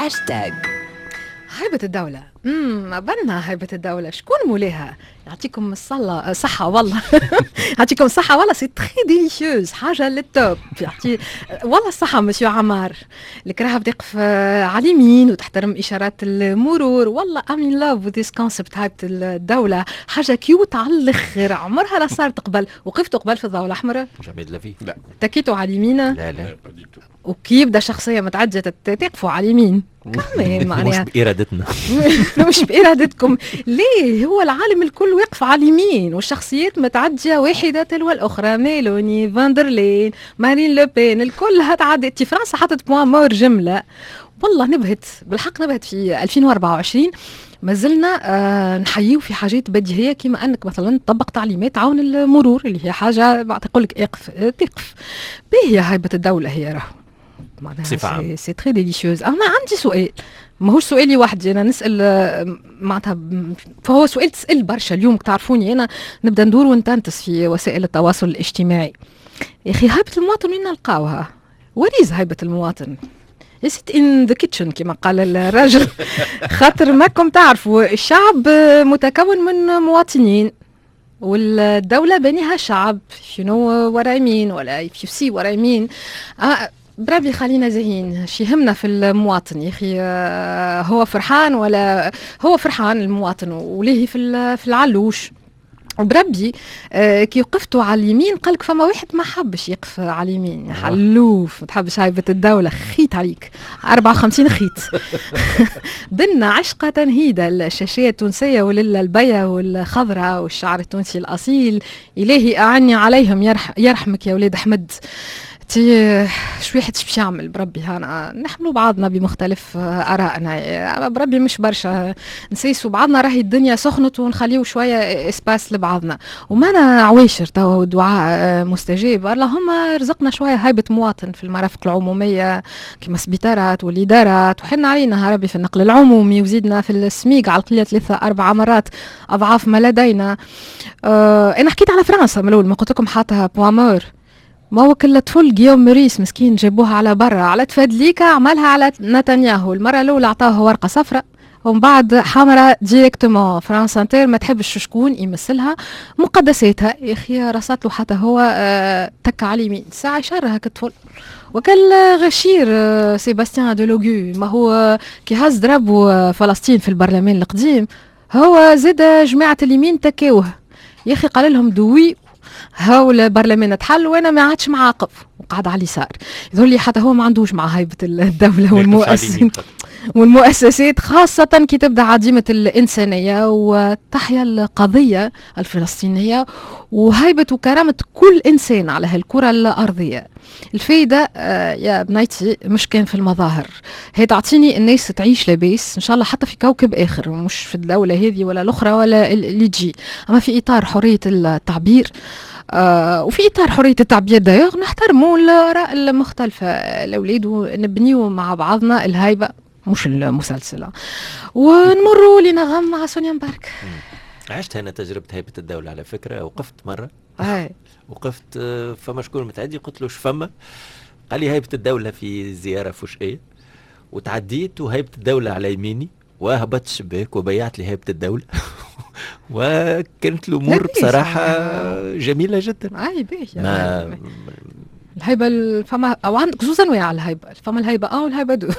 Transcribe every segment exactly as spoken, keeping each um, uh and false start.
هاشتاج هيبة الدولة. امم بنا هيبة الدولة شكون مولاها؟ يعطيكم الصلاة صحة والله. يعطيكم الصحة والله، سي تري ديليشيوز، حاجة للتوب. يعطي والله الصحة مسيو عمار. الكراهة بتقف على اليمين وتحترم إشارات المرور. والله امين لاف وذيس كونسبت هيبة الدولة، حاجة كيوت على الآخر. عمرها لا صارت قبل. وقفتوا قبل في الضوء الأحمر؟ جميل لفيف. لا. تكيتوا على اليمين؟ لا لا. وكي يبدا شخصيه متعديه تقفوا على اليمين كمان مش معناها بإرادتنا. مش بإرادتكم. ليه؟ هو العالم الكل يقف على اليمين والشخصيات متعديه واحده تلو الاخرى. ميلوني، فاندرلين، مارين لوبين، الكل هتعدي. انت فرنسا حطت بوان مور جمله. والله نبهت بالحق، نبهت في ألفين وأربعة وعشرين. ما زلنا آه نحييو في حاجات بديهيه كما انك مثلا تطبق تعليمات عون المرور اللي هي حاجه تقول لك اقف تقف. باهي هيبه الدوله هي راهو معناها سي تري ديليشيوز. انا عندي سؤال، ماهوش سؤالي وحدي، انا نسال معناتها، فهو سؤال تسال برشا اليوم. تعرفوني انا نبدا ندور ونتنتس في وسائل التواصل الاجتماعي. يا اخي هيبه المواطن وين نلقاوها؟ وريز هيبه المواطن؟ يسيت ان ذا كيتشن كما قال الراجل. خاطر ماكم تعرفوا الشعب متكون من مواطنين، والدوله بنيها شعب. شنو ورا يمين ولا في سي ورا يمين. آه بربي خلينا زهين شي همنا في المواطن يا اخي. هو فرحان ولا هو فرحان المواطن وليه في في العلوش. وبربي آه كي وقفتوا على اليمين قالك فما واحد ما حبش يقف على اليمين. يا حلوف ما تحبش هيبة الدولة، خيت عليك أربعة وخمسين خيت. بنا عشقة تنهيدة الشاشية التونسية وللبية والخضرة والشعر التونسي الأصيل. إلهي أعني عليهم، يرح يرحمك يا ولاد أحمد. تي شو واحد باش يعمل بربي؟ هانا نحملوا بعضنا بمختلف ارائنا بربي، مش برشا نسيسوا بعضنا. راهي الدنيا سخنت ونخليو شويه اسباس لبعضنا. ومانا عواشر توا دعاء مستجاب. اللهم رزقنا شويه هيبه مواطن في المرافق العموميه كما السبيطارات والادارات. وحنا علينا ربي في النقل العمومي، وزيدنا في السميق على القليل ثلاثه اربع مرات اضعاف ما لدينا. أه انا حكيت على فرنسا من الاول، ما قلت لكم حاطها بوامور. ما هو كل طفل جيوم موريس مسكين جابوها على برا على تفادليكا، عملها على نتنياهو. المره الاولى عطاوه ورقه صفراء ومن بعد حمراء ديريكتومون. فرنسا انتر ما تحبش شكون يمثلها مقدساتها. يا اخي رصات له حتى هو آه تك على اليمين ساعه شرها كطفل. وكل غشير آه سيباستيان دولوغو، ما هو كي هز ضربوا فلسطين في البرلمان القديم، هو زاد جماعه اليمين تكاوه. يا اخي قال لهم دوي هاو البرلمان تحل وانا ما عادش معاقب وقعد على اليسار. يظهر لي حتى هو ما عندوش مع هيبه الدوله والمؤسسين والمؤسسات، خاصة كي تبدأ عديمة الإنسانية وتحيا القضية الفلسطينية وهيبة وكرامة كل إنسان على هالكرة الأرضية. الفايدة آه يا بنيتي مش كان في المظاهر، هي تعطيني الناس تعيش لباس إن شاء الله حتى في كوكب آخر، مش في الدولة هذه ولا الأخرى ولا اللي تجي، أما في إطار حرية التعبير. آه وفي إطار حرية التعبير دايغ نحترموا الآراء المختلفة الأولاد ونبنيوا مع بعضنا الهيبة مش المسلسلة. ونمروا لنغم مع سونيا مبارك. عشت أنا تجربة هيبة الدولة على فكرة. وقفت مرة هاي وقفت فما شكون متعدي قلت له شفما، قال لي هيبة الدولة في زيارة فشئية، وتعديت وهيبة الدولة على يميني وهبطت الشباك وبيعت لي هيبة الدولة. وكانت الأمور بصراحة جميلة جدا. اي باهي ما الهيبة الفما او عندك زوز انواع الهيبة، فما الهيبة اه والهيبة دو.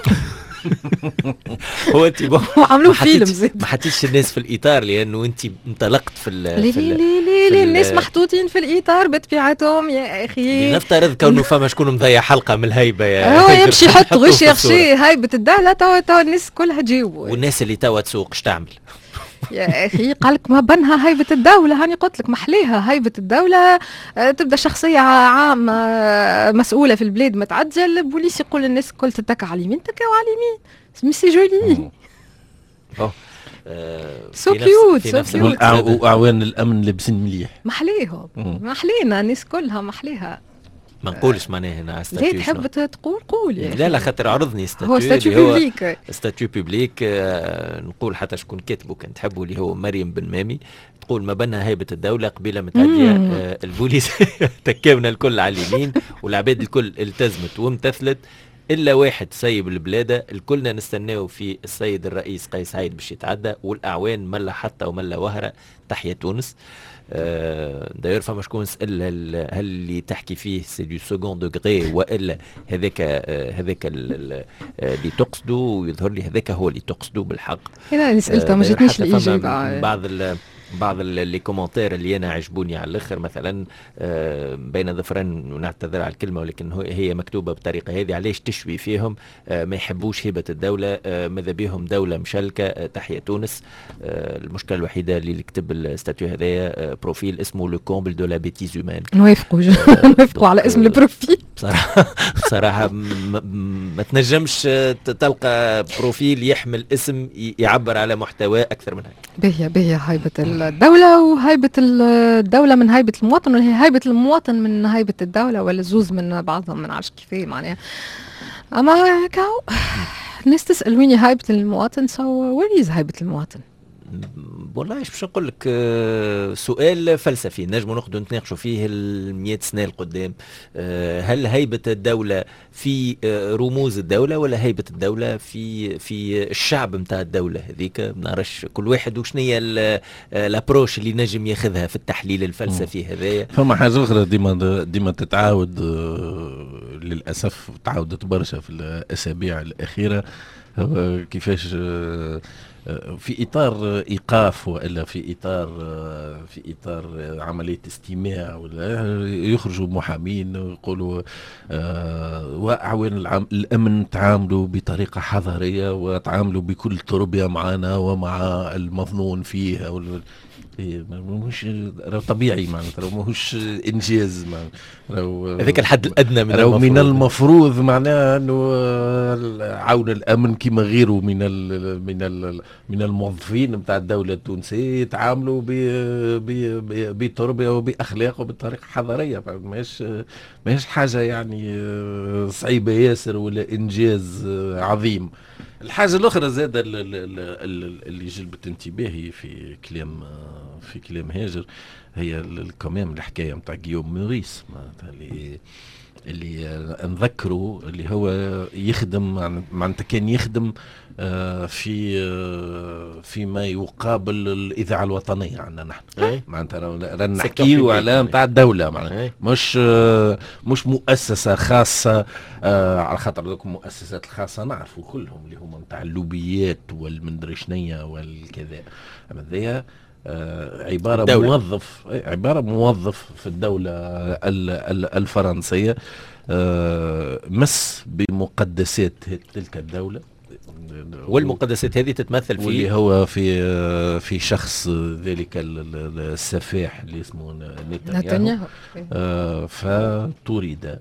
هو انت عملوا فيلم زيد ما حطيتش الناس في الاطار لانه انت انطلقت في لي لي لي لي الناس محطوطين في الاطار بطبيعتهم يا اخي. نفترض كونه فما شكون مضيع حلقه من الهيبه يا هو يمشي يحط غش يخشي هيبه الدوله توا توا الناس كلها تجاوب. والناس اللي توا تسوق اش تعمل يا اخي؟ قالك ما بنها هيبه الدوله، هاني قلت لك محليها هيبه الدوله. أه تبدا شخصيه عامه مسؤوله في البلاد متعديه، البوليس يقول للناس الكل تتكى على اليمين تكاو على اليمين. ميسي جولي اوه سو كيوت سو كيوت. واعوان الامن لابسين مليح محليهم محلينا الناس كلها محليها. ما نقولش معناها هنا لا تحب تقول قول يعني. لا لا خاطر عرضني ستاتيو هو ستاتيو بيبليك ستاتيو بيبليك آه نقول حتى شكون كاتبه كان تحبه اللي هو مريم بن مامي، تقول ما بنا هيبة الدولة قبيلة متعدية آه البوليس تكاونا الكل على اليمين والعباد الكل التزمت وامتثلت. الا واحد سايب البلاد، الكلنا نستناو في السيد الرئيس قيس سعيد باش يتعدى، والاعوان ملا حتى وملا وهره. تحيا تونس. آه داير فما شكون سأل هل, هل اللي تحكي فيه سي دو سكون دوغري والا هذاك آه هذاك اللي تقصده، ويظهر لي هذاك هو اللي تقصده بالحق. انا اللي سالته آه ما جاتنيش الاجابه. بعض بعض لي كومنتير اللي انا عجبوني على الاخر، مثلا آه بين ظفرين، ونعتذر على الكلمه ولكن هي مكتوبه بالطريقه هذه، علاش تشوي فيهم؟ آه ما يحبوش هبه الدوله، آه ماذا بهم دوله مشلكه. آه تحيا تونس. آه المشكله الوحيده اللي كتب الستاتيو هذايا آه بروفيل اسمه لو كومبل دو لا بيتيز هيومان. نوافقوا نوافقوا على اسم البروفيل. بصراحه بصراحه ما تنجمش تلقى بروفيل يحمل اسم يعبر على محتوى اكثر من هيك. باهيه باهيه هيبه الدولة وهيبة الدولة من هيبة المواطن، ولا هي هيبة المواطن من هيبة الدولة، ولا زوز من بعضهم، من عرفش كيفاه معناها. أما كاو الناس تسأل وين هيبة المواطن، سو وين هي هيبة المواطن؟ والله ايش باش نقول لك، سؤال فلسفي نجموا ناخذ نتناقشوا فيه المئة سنه القدام. هل هيبه الدوله في رموز الدوله، ولا هيبه الدوله في في الشعب نتاع الدوله هذيك؟ ما نعرفش كل واحد وشنو هي الابروش اللي نجم ياخذها في التحليل الفلسفي هذايا. فما حاجه اخرى ديما ديما تتعاود للاسف، تعاودت برشا في الاسابيع الاخيره، كيفاش في اطار ايقاف والا في اطار في اطار عمليه استماع، ولا يخرجوا محامين ويقولوا واعوان الامن تعاملوا بطريقه حضاريه وتعاملوا بكل تربيه معنا ومع المظنون فيه. مش طبيعي معناتها، ماهوش انجاز معناتها، هذاك الحد الادنى من المفروض. من المفروض معناها انه عون الامن كما غيره من ال من ال من الموظفين نتاع الدوله التونسيه يتعاملوا بتربيه وباخلاق وبطريقه حضاريه. ماهيش ماهيش حاجه يعني صعيبه ياسر ولا انجاز عظيم. الحاجه الاخرى زاده اللي جلبت انتباهي في كلام في كلام هاجر، هي كمان الحكايه نتاع غيوم موريس اللي اللي نذكره، اللي هو يخدم معناتها كان يخدم في فيما يقابل الاذاعه الوطنيه عندنا نحن. معناتها رانا نحكيو على نتاع الدوله، معناتها مش مش مؤسسه خاصه، على خاطر ذوك المؤسسات الخاصه نعرفوا كلهم اللي هما نتاع اللوبيات والمندري شنيا والكذا. اما ذي عباره الدولة. موظف عباره موظف في الدوله الفرنسيه مس بمقدسات تلك الدوله، والمقدسات هذه تتمثل في واللي هو في في شخص ذلك السفاح اللي اسمه نتنياهو. آه فطرد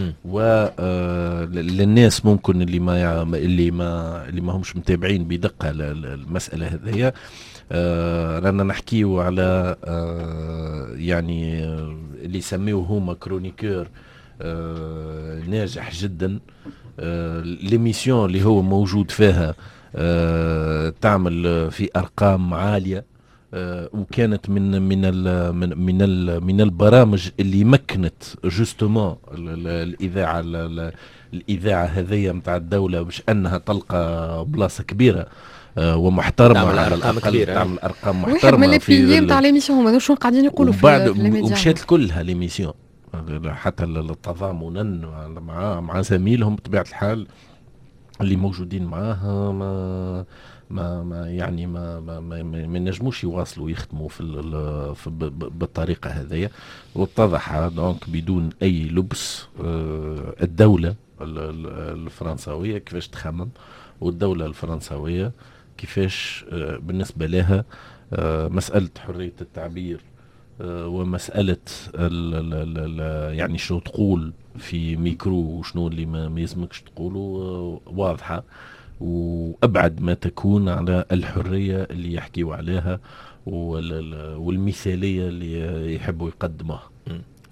وللناس ممكن اللي ما اللي ما اللي ما همش متابعين بدقه المساله هذه، آه رانا نحكيو على آه يعني اللي يسميوه هما كرونيكور آه ناجح جدا. آه ليميسيون اللي هو موجود فيها آه تعمل في ارقام عاليه، آه وكانت من من ال من من, ال من البرامج اللي مكنت جوستومون الاذاعه الاذاعه هذه نتاع الدوله باش انها تلقى بلاصه كبيره آه ومحترمه، على الاقل تعمل ارقام محترمه. واحد من البيلي نتاع ليميسيون هذا شنو قاعدين يقولوا في الميديا، ومشات كلها ليميسيون حتى التضامنا مع مع زميلهم بطبيعه الحال اللي موجودين معاه ما ما, ما يعني ما ما, ما, ما نجموش يواصلوا يخدموا في, في بالطريقه هذه. واتضح دونك بدون اي لبس الدوله الفرنسويه كيفاش تخمم، والدوله الفرنسويه كيفاش بالنسبه لها مساله حريه التعبير ومسألة ال ال ال يعني شنو تقول في ميكرو وشنو اللي ما يلزمكش تقوله واضحة، وأبعد ما تكون على الحرية اللي يحكيوا عليها والمثالية اللي يحبوا يقدموها.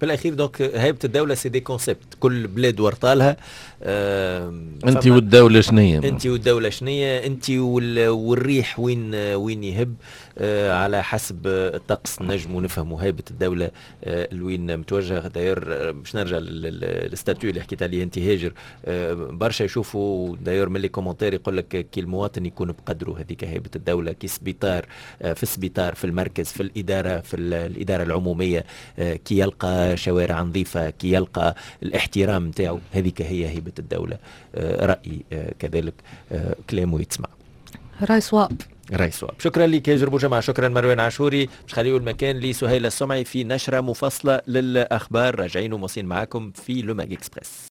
في الاخير دونك هيبه الدوله سي دي كونسيبت، كل بلاد ورطالها. انت والدوله شنية؟ انت والدوله شنية؟ انت والريح وين وين يهب. آه على حسب الطقس نجم ونفهموا هيبه الدوله آه لوين متوجه. داير باش نرجع للستاتيو اللي حكيت عليه انت هاجر، آه برشا يشوفوا داير من لي كومنتير يقول لك كي المواطن يكون بقدره هذيك هيبه الدوله، كي سبيطار آه في السبيطار في المركز في الاداره في الاداره العموميه، آه كي يلقى شوارع نظيفه، كي يلقى الاحترام نتاعو، هذيك هي هيبه الدوله. آه رايي آه كذلك، آه كلامه يتسمع. راي صواب. راي صواب. شكرا لك يا جربو جماعة، شكرا مروان عاشوري. مش خليوا المكان لسهيل السمعي في نشرة مفصلة للأخبار، راجعين وموصين معاكم في لو ماج اكسبريس.